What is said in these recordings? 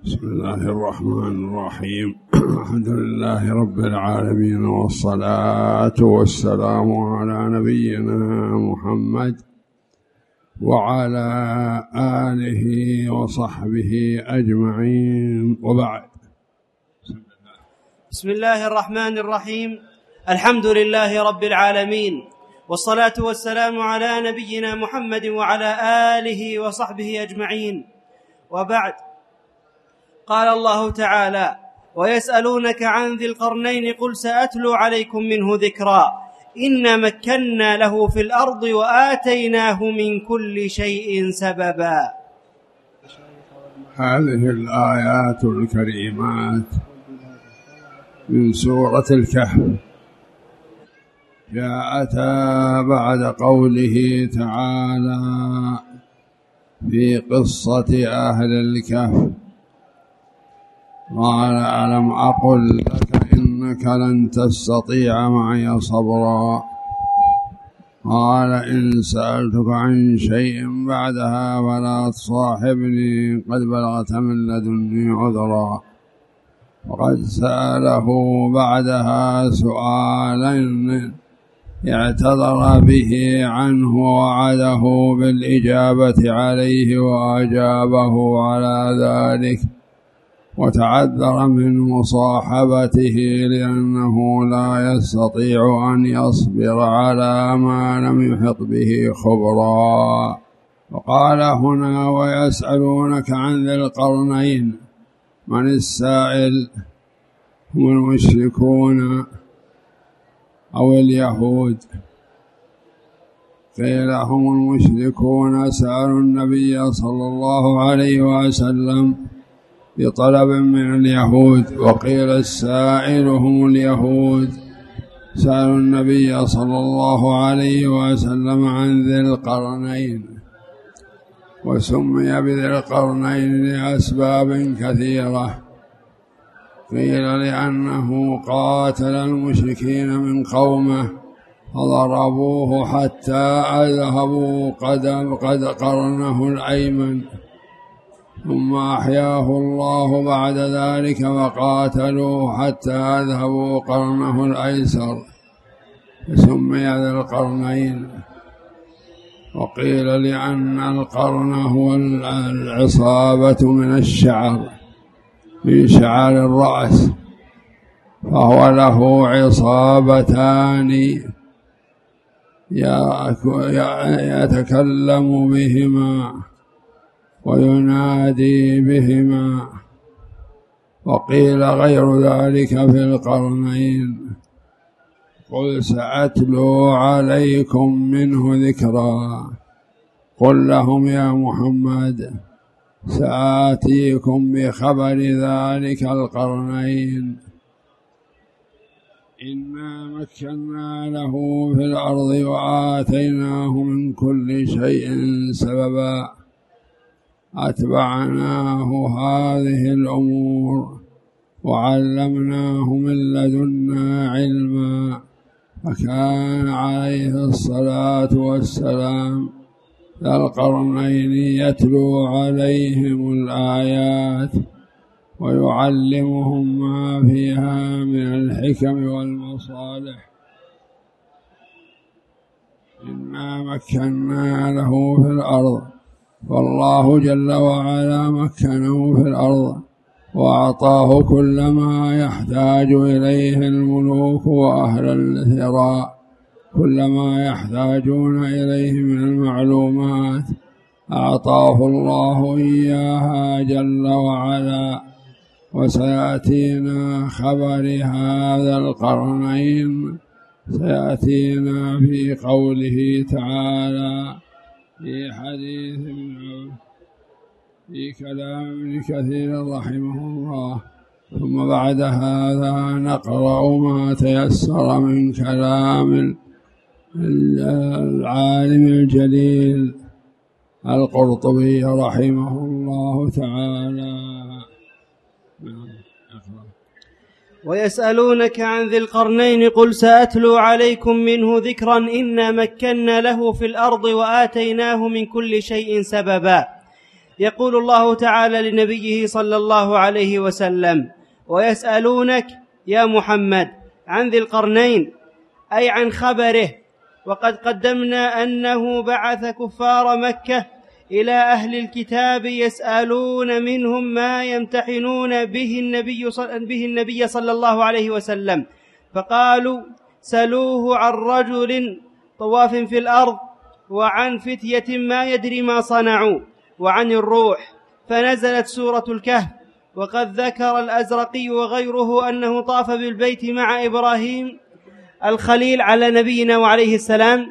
بسم الله الرحمن الرحيم. الحمد لله رب العالمين، والصلاة والسلام على نبينا محمد وعلى آله وصحبه أجمعين، وبعد. بسم الله الرحمن الرحيم. الحمد لله رب العالمين، والصلاة والسلام على نبينا محمد وعلى آله وصحبه أجمعين، وبعد. قال الله تعالى: ويسألونك عن ذي القرنين قل سأتلو عليكم منه ذكرا إنا مكنا له في الأرض وآتيناه من كل شيء سببا. هذه الآيات الكريمات من سورة الكهف جاءتا بعد قوله تعالى في قصة أهل الكهف: قال ألم أقل لك إنك لن تستطيع معي صبرا. قال إن سألتك عن شيء بعدها فلا تصاحبني قد بلغت من لدني عذرا. وقد سأله بعدها سؤالا اعتذر به عنه ووعده بالإجابة عليه وأجابه على ذلك، وتعذر من مصاحبته لأنه لا يستطيع أن يصبر على ما لم يحط به خبرا. وقال هنا: ويسألونك عن ذي القرنين. من السائل؟ هم المشركون أو اليهود. قيل هم المشركون سألوا النبي صلى الله عليه وسلم بطلب من اليهود، وقيل السائل هم اليهود سألوا النبي صلى الله عليه وسلم عن ذي القرنين. وسمي بذي القرنين لأسباب كثيرة. قيل لأنه قاتل المشركين من قومه فضربوه حتى أذهبوا قد قرنه الأيمن، ثم أحياه الله بعد ذلك وقاتلوه حتى أذهبوا قرنه الأيسر، فسمي ذي القرنين. وقيل لأن القرن هو العصابة من الشعر، من شعر الرأس، فهو له عصابتان يتكلم بهما وينادي بهما. وقيل غير ذلك في القرنين: قل سأتلو عليكم منه ذكرا. قل لهم يا محمد سآتيكم بخبر ذلك القرنين. إنا مكنا له في الأرض وآتيناه من كل شيء سببا. أتبعناه هذه الأمور وعلمناه من لدنا علما، فكان عليه الصلاة والسلام ذا القرنين يتلو عليهم الآيات ويعلمهم ما فيها من الحكم والمصالح. إنا مكنا له في الأرض، والله جل وعلا مكنه في الأرض وأعطاه كل ما يحتاج إليه الملوك وأهل الثراء، كل ما يحتاجون إليه من المعلومات أعطاه الله إياها جل وعلا. وسيأتينا خبر هذا القرنين، سيأتينا في قوله تعالى في حديث في كلام ابن كثير رحمه الله. ثم بعد هذا نقرأ ما تيسر من كلام العالم الجليل القرطبي رحمه الله تعالى. ويسألونك عن ذي القرنين قل سأتلو عليكم منه ذكرا إنا مكنا له في الأرض وآتيناه من كل شيء سببا. يقول الله تعالى لنبيه صلى الله عليه وسلم: ويسألونك يا محمد عن ذي القرنين، أي عن خبره. وقد قدمنا أنه بعث كفار مكة إلى أهل الكتاب يسألون منهم ما يمتحنون به النبي صلى الله عليه وسلم، فقالوا: سلوه عن رجل طواف في الأرض، وعن فتية ما يدري ما صنعوا، وعن الروح، فنزلت سورة الكهف. وقد ذكر الأزرقي وغيره أنه طاف بالبيت مع إبراهيم الخليل على نبينا وعليه السلام،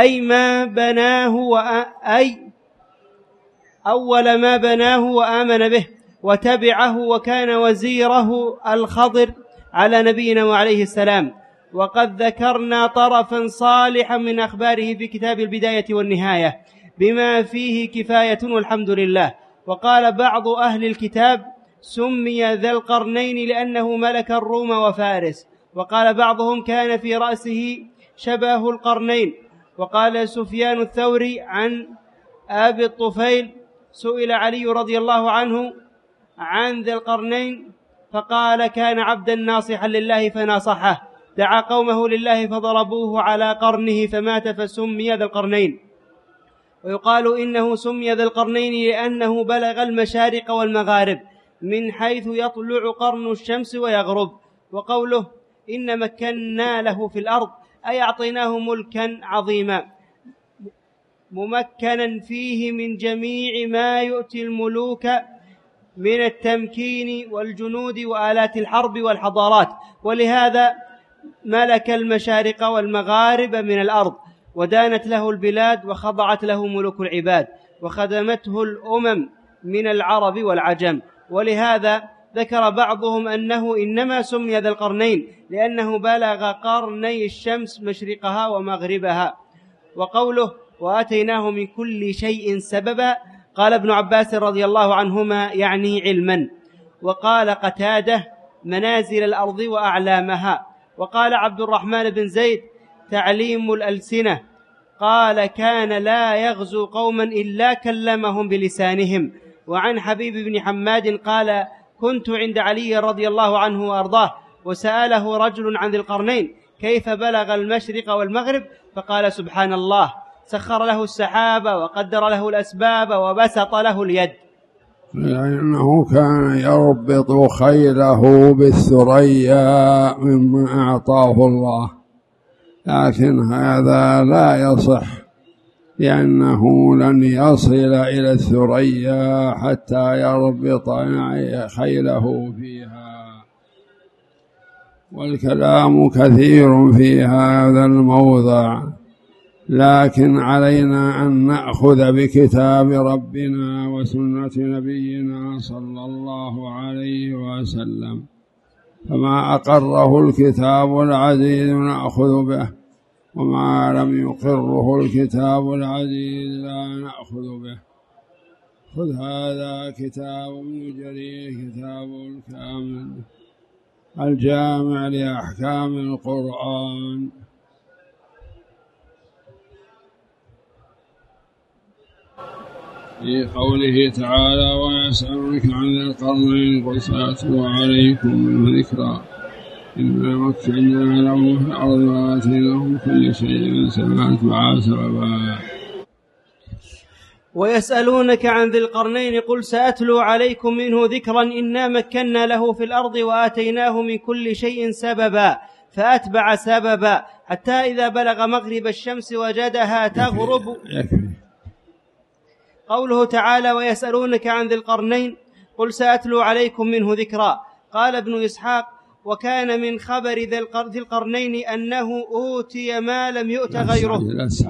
أول ما بناه وآمن به وتبعه، وكان وزيره الخضر على نبينا وعليه السلام. وقد ذكرنا طرفا صالحا من أخباره في كتاب البداية والنهاية بما فيه كفاية والحمد لله. وقال بعض أهل الكتاب: سمي ذا القرنين لأنه ملك الروم وفارس. وقال بعضهم: كان في رأسه شبه القرنين. وقال سفيان الثوري عن أبي الطفيل: سئل علي رضي الله عنه عن ذي القرنين فقال: كان عبدا ناصحا لله فناصحه، دعا قومه لله فضربوه على قرنه فمات فسمي ذا القرنين. ويقال إنه سمي ذا القرنين لأنه بلغ المشارق والمغارب من حيث يطلع قرن الشمس ويغرب. وقوله: إن مكنا له في الأرض، أي أعطيناه ملكا عظيما ممكنا فيه من جميع ما يؤتي الملوك من التمكين والجنود وآلات الحرب والحضارات، ولهذا ملك المشارق والمغارب من الأرض، ودانت له البلاد وخضعت له ملوك العباد، وخدمته الأمم من العرب والعجم. ولهذا ذكر بعضهم أنه إنما سمي ذا القرنين لأنه بلغ قرني الشمس مشرقها ومغربها. وقوله: وآتيناه من كل شيء سببا، قال ابن عباس رضي الله عنهما: يعني علما. وقال قتادة: منازل الأرض وأعلامها. وقال عبد الرحمن بن زيد: تعليم الألسنة. قال: كان لا يغزو قوما إلا كلمهم بلسانهم. وعن حبيب بن حماد قال: كنت عند علي رضي الله عنه وأرضاه، وسأله رجل عن ذي القرنين كيف بلغ المشرق والمغرب، فقال: سبحان الله، سخر له السحاب وقدر له الأسباب وبسط له اليد. لأنه كان يربط خيله بالثريا مما أعطاه الله، لكن هذا لا يصح، لأنه لن يصل إلى الثريا حتى يربط خيله فيها. والكلام كثير في هذا الموضع، لكن علينا أن نأخذ بكتاب ربنا وسنة نبينا صلى الله عليه وسلم، فما أقره الكتاب العزيز نأخذ به، وما لم يقره الكتاب العزيز لا نأخذ به. خذ هذا كتاب ابن جرير، كتاب الكامل الجامع لأحكام القرآن. في قوله تعالى: ويسألونك عن ذي القرنين قل سأتلو عليكم منه ذكرا إنا مكنا له في الأرض وآتيناه من كل شيء سببا. ويسألونك عن ذي القرنين قل سأتلو عليكم منه ذكرا إنا مكنا له في الأرض وآتيناه من كل شيء سببا، فأتبع سببا حتى إذا بلغ مغرب الشمس وجدها تغرب. قوله تعالى: ويسألونك عن ذي القرنين قل سأتلو عليكم منه ذكرا. قال ابن إسحاق: وكان من خبر ذي القرنين أنه أوتي ما لم يؤت غيره.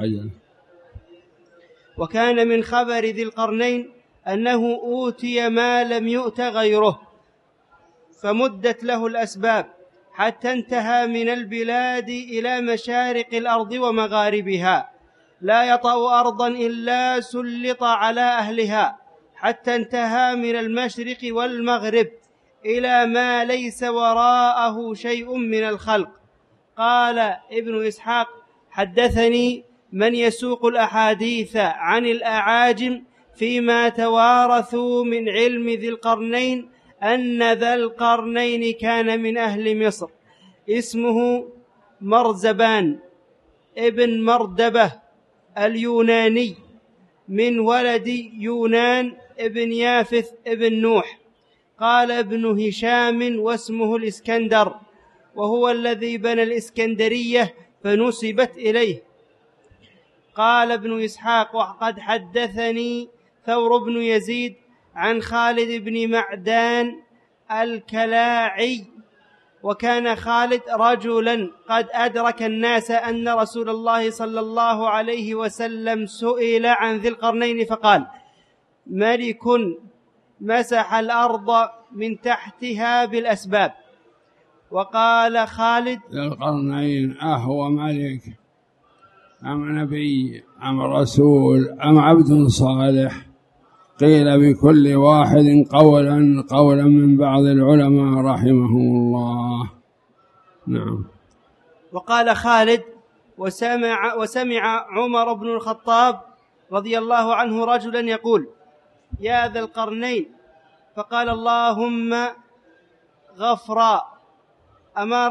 وكان من خبر ذي القرنين أنه أوتي ما لم يؤت غيره، فمدت له الأسباب حتى انتهى من البلاد إلى مشارق الأرض ومغاربها، لا يطأ أرضا إلا سلط على أهلها، حتى انتهى من المشرق والمغرب إلى ما ليس وراءه شيء من الخلق. قال ابن إسحاق: حدثني من يسوق الأحاديث عن الأعاجم فيما توارثوا من علم ذي القرنين أن ذا القرنين كان من أهل مصر، اسمه مرزبان ابن مردبة اليوناني، من ولد يونان ابن يافث ابن نوح. قال ابن هشام: واسمه الإسكندر، وهو الذي بنى الإسكندرية فنسبت إليه. قال ابن إسحاق: وقد حدثني ثور بن يزيد عن خالد بن معدان الكلاعي، وكان خالد رجلا قد أدرك الناس أن رسول الله صلى الله عليه وسلم سئل عن ذي القرنين فقال: ملك مسح الأرض من تحتها بالأسباب. وقال خالد: ذي القرنين أهو ملك أم نبي أم رسول أم عبد صالح؟ قيل بكل واحد قولا من بعض العلماء رحمهم الله. نعم. وقال خالد: وسمع عمر بن الخطاب رضي الله عنه رجلا يقول: يا ذا القرنين، فقال: اللهم غفرا، أما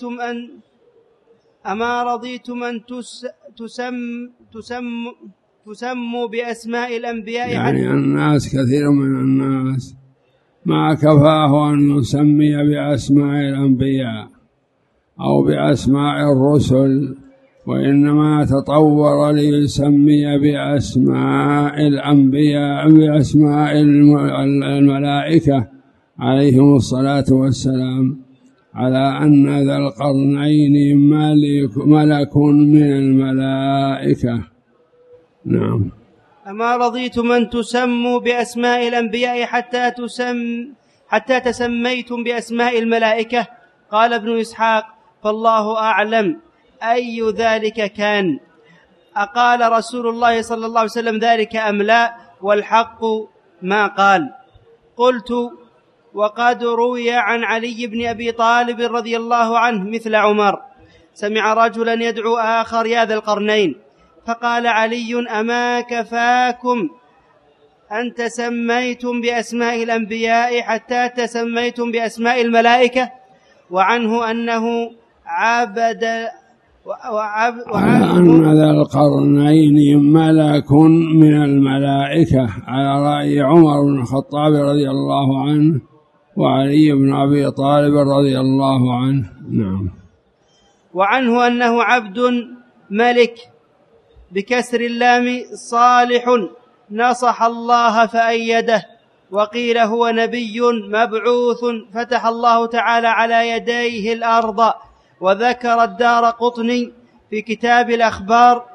رضيتم أن تسموا بأسماء الأنبياء؟ يعني الناس، كثير من الناس ما كفاه أن يسمي بأسماء الأنبياء أو بأسماء الرسل، وإنما تطور ليسمي بأسماء الأنبياء، بأسماء الملائكة عليهم الصلاة والسلام، على أن ذا القرنين ملك من الملائكة. نعم. أما رضيتم أن تسموا بأسماء الأنبياء حتى تسميتم بأسماء الملائكة؟ قال ابن إسحاق: فالله أعلم أي ذلك كان، أقال رسول الله صلى الله عليه وسلم ذلك أم لا؟ والحق ما قال. قلت: وقد روي عن علي بن أبي طالب رضي الله عنه مثل عمر، سمع رجلا يدعو آخر: يا ذا القرنين، فقال علي: أما كفاكم أن تسميتم بأسماء الأنبياء حتى تسميتم بأسماء الملائكة؟ وعنه أنه أن ذا القرنين ملك من الملائكة، على رأي عمر بن الخطاب رضي الله عنه وعلي بن أبي طالب رضي الله عنه. نعم. وعنه أنه عبد ملك بكسر اللام صالح نصح الله فأيده، وقيل هو نبي مبعوث فتح الله تعالى على يديه الأرض. وذكر الدارقطني في كتاب الأخبار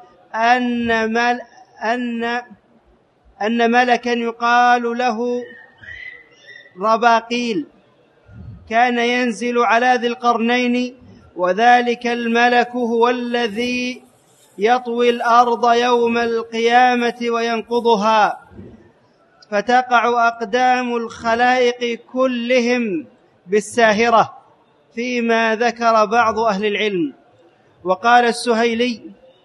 أن ملكا يقال له رباقيل كان ينزل على ذي القرنين، وذلك الملك هو الذي يطوي الأرض يوم القيامة وينقضها، فتقع أقدام الخلائق كلهم بالساهرة، فيما ذكر بعض أهل العلم. وقال السهيلي: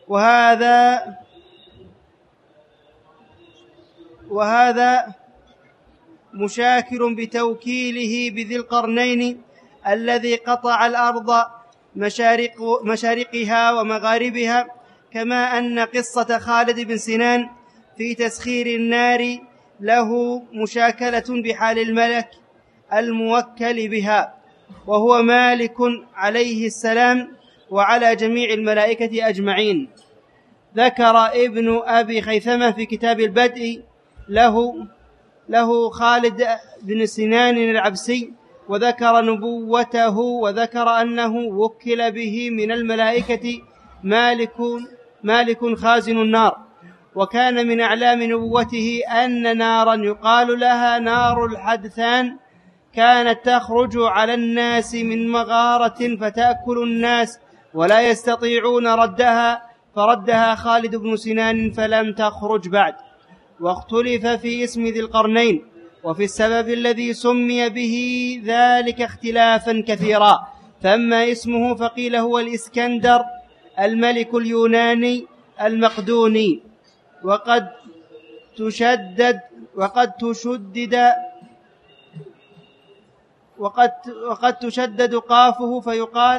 وهذا مشاكل بتوكيله بذي القرنين الذي قطع الأرض مشارقها ومغاربها، كما أن قصة خالد بن سنان في تسخير النار له مشاكلة بحال الملك الموكل بها، وهو مالك عليه السلام وعلى جميع الملائكة أجمعين. ذكر ابن أبي خيثمة في كتاب البدء له خالد بن سنان العبسي، وذكر نبوته، وذكر أنه وكل به من الملائكة مالك خازن النار. وكان من أعلام نبوته أن نارا يقال لها نار الحدثان كانت تخرج على الناس من مغارة فتأكل الناس ولا يستطيعون ردها، فردها خالد بن سنان فلم تخرج بعد. واختلف في اسم ذي القرنين وفي السبب الذي سمي به ذلك اختلافا كثيرا، فأما اسمه فقيل هو الإسكندر الملك اليوناني المقدوني، وقد تشدد قافه فيقال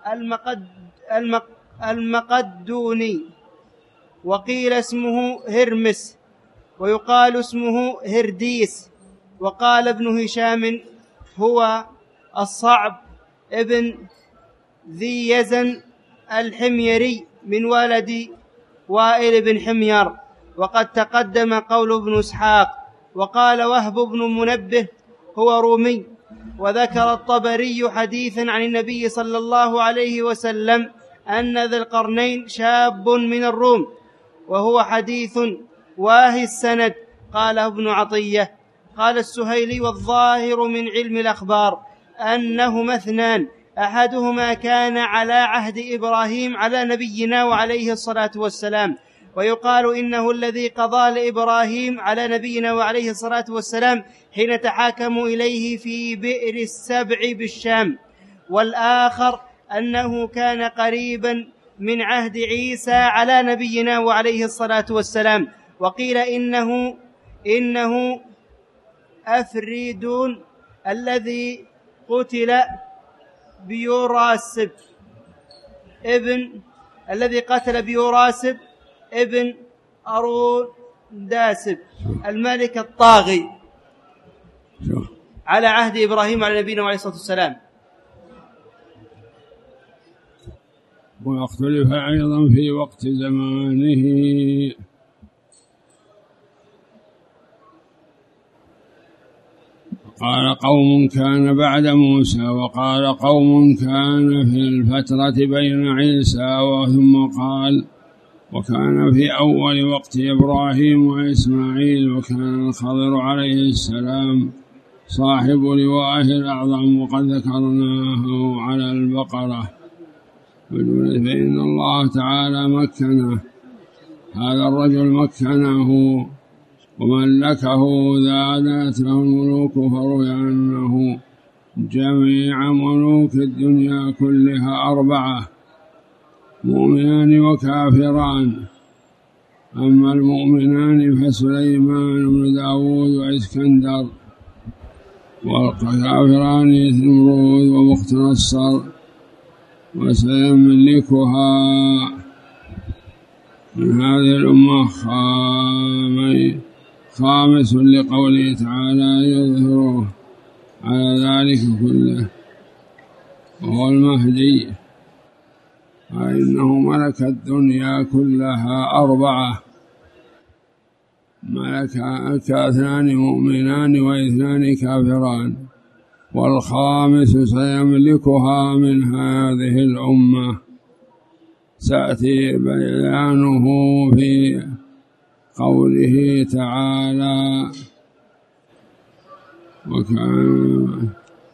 المقدوني، وقيل اسمه هرمس، ويقال اسمه هرديس. وقال ابن هشام هو الصعب ابن ذي يزن الحميري من ولد وائل بن حمير، وقد تقدم قول ابن إسحاق. وقال وهب بن منبه هو رومي. وذكر الطبري حديثا عن النبي صلى الله عليه وسلم أن ذا القرنين شاب من الروم، وهو حديث واهي السند. قال ابن عطية. قال السهيلي والظاهر من علم الأخبار أنهما اثنان، أحدهما كان على عهد إبراهيم على نبينا وعليه الصلاة والسلام، ويقال إنه الذي قضى لإبراهيم على نبينا وعليه الصلاة والسلام حين تحاكموا إليه في بئر السبع بالشام. والآخر أنه كان قريبا من عهد عيسى على نبينا وعليه الصلاة والسلام. وقيل إنه أفريدون الذي قتل بيوراسب ابن أروداسب الملك الطاغي على عهد إبراهيم على نبينا عليه الصلاة والسلام. واختلف أيضا في وقت زمانه. قال قوم كان بعد موسى، وقال قوم كان في الفترة بين عيسى، ثم قال وكان في أول وقت إبراهيم وإسماعيل، وكان الخضر عليه السلام صاحب لوائه الأعظم، وقد ذكرناه على البقرة. فإن الله تعالى مكنه، هذا الرجل مكنه وملكه، زادت له الملوك، فروي أنه جميع ملوك الدنيا كلها 4 مؤمنان وكافران. أما المؤمنان فسليمان بن داود وإسكندر، والكافران نمرود وبخت نصر. وسيملكها من هذه الأمة خامس لقوله تعالى يظهره على ذلك كله، وهو المهدي. فإنه ملك الدنيا كلها 4 ملكا 2 مؤمنان و2 كافران، والخامس سيملكها من هذه الأمة. سأتي بيانه في قوله تعالى وكان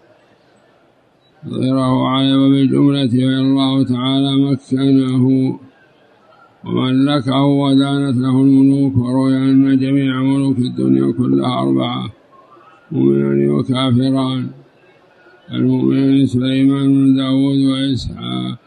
ظهره عليه بالجملة، والله تعالى مكنه وملكه ودانت له الملوك. وروي أن جميع ملوك الدنيا كلها 4 مؤمنان وكافران. المؤمنان سليمان بن داود وإسحاق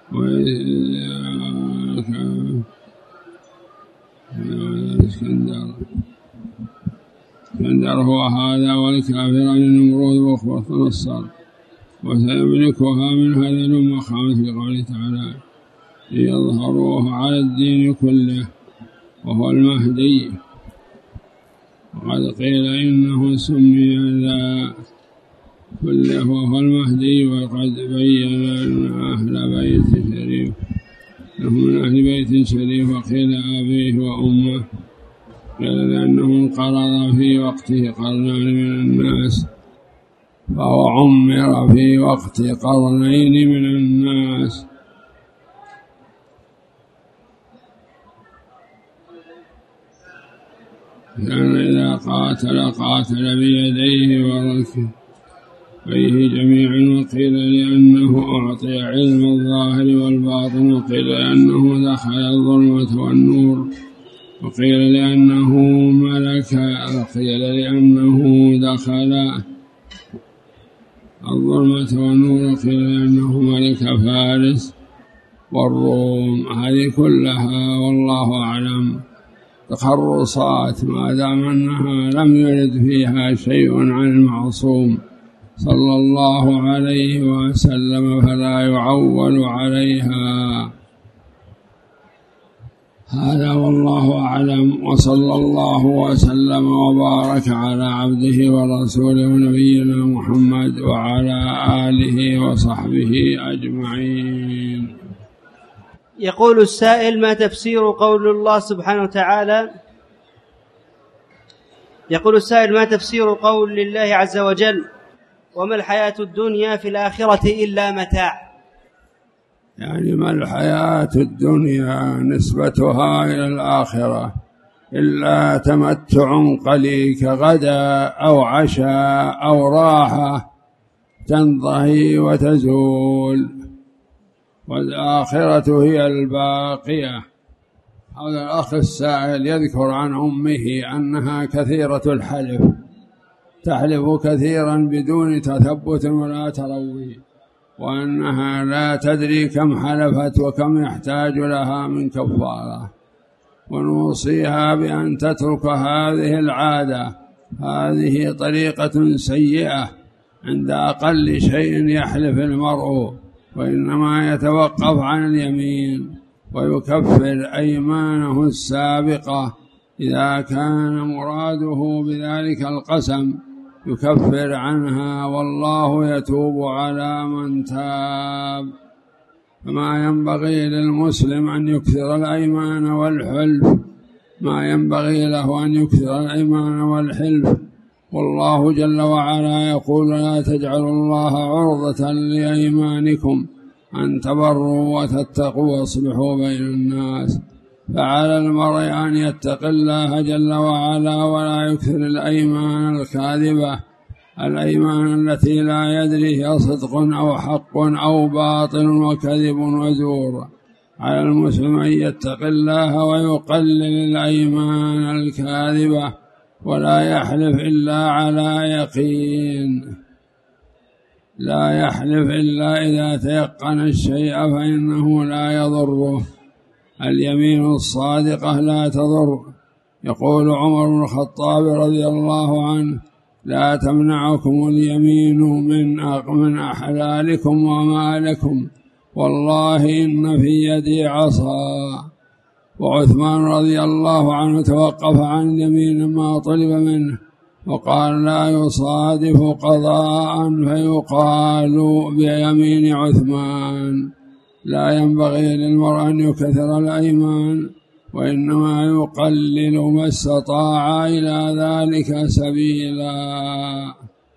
اسكندر هو هذا، والكافران النمرود وبخت نصر. وسيملكها من هذه الأمة خامس لقوله تعالى ليظهروه على الدين كله، وهو المهدي. وقد قيل إنه سمي ذا كله وهو المهدي. وقد بين أن أهل بيت شريف له من أهل بيت شريف، وقيل أبيه وأمه، قيل لأنه انقرض في وقته قرنان من الناس، فهو عمر في وقت قرنين من الناس. كان إذا قاتل بيديه وركبيه جميعا. وقيل لأنه أعطي علم الظاهر والباطن، وقيل لأنه دخل الظلمة والنور، وقيل لأنه دخل الظلمة والنور، وقيل لأنه ملك فارس والروم. هذه كلها والله أعلم. تخرصات ما دام أنها لم يرد فيها شيء عن المعصوم صلى الله عليه وسلم فلا يعول عليها. هذا والله أعلم، وصلى الله وسلم وبارك على عبده ورسوله نبينا محمد وعلى آله وصحبه أجمعين. يقول السائل: ما تفسير قول الله سبحانه وتعالى؟ يقول السائل: ما تفسير قول الله عز وجل: وما الحياة الدنيا في الآخرة إلا متاع؟ يعني ما الحياة الدنيا نسبتها إلى الآخرة إلا تمتع قليل كغداء أو عشاء أو راحة تنضهي وتزول، والآخرة هي الباقية. هذا الأخ السائل يذكر عن أمه أنها كثيرة الحلف، تحلف كثيرا بدون تثبت ولا تروي، وأنها لا تدري كم حلفت وكم يحتاج لها من كفارة، ونوصيها بأن تترك هذه العادة. هذه طريقة سيئة، عند أقل شيء يحلف المرء، وإنما يتوقف عن اليمين ويكفر أيمانه السابقة إذا كان مراده بذلك القسم، يكفر عنها، والله يتوب على من تاب. فما ينبغي للمسلم أن يكثر الأيمان والحلف، ما ينبغي له أن يكثر الأيمان والحلف، والله جل وعلا يقول: لا تجعلوا الله عرضة لأيمانكم أن تبروا وتتقوا واصلحوا بين الناس. فعلى المرء أن يتق الله جل وعلا ولا يكثر الأيمان الكاذبة، الأيمان التي لا يدري هي صدق أو حق أو باطل وكذب وزور. على المسلم أن يتق الله ويقلل الأيمان الكاذبة، ولا يحلف إلا على يقين، لا يحلف إلا إذا تيقن الشيء فإنه لا يضره. اليمين الصادقة لا تضر. يقول عمر بن الخطاب رضي الله عنه: لا تمنعكم اليمين من أحلالكم ومالكم، والله إن في يدي عصا. وعثمان رضي الله عنه توقف عن اليمين ما طلب منه، وقال: لا يصادف قضاء فيقال بيمين عثمان. لا ينبغي للمرء أن يكثر الأيمان، وإنما يقلل ما استطاع إلى ذلك سبيلا.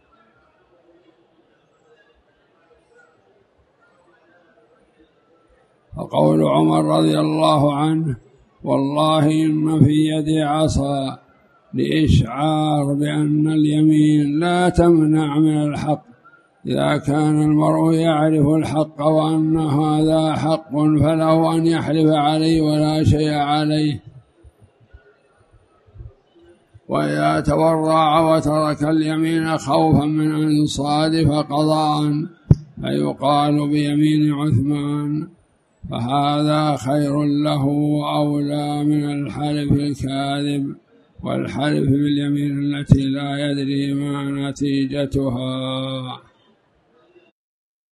وقول عمر رضي الله عنه: والله إن في يدي عصا، لإشعار بأن اليمين لا تمنع من الحق إذا كان المرء يعرف الحق وأن هذا حق، فله أن يحلف عليه ولا شيء عليه. وإذا تورع وترك اليمين خوفا من أن يصادف قضاء فيقال بيمين عثمان، فهذا خير له وأولى من الحلف الكاذب والحلف باليمين التي لا يدري ما نتيجتها.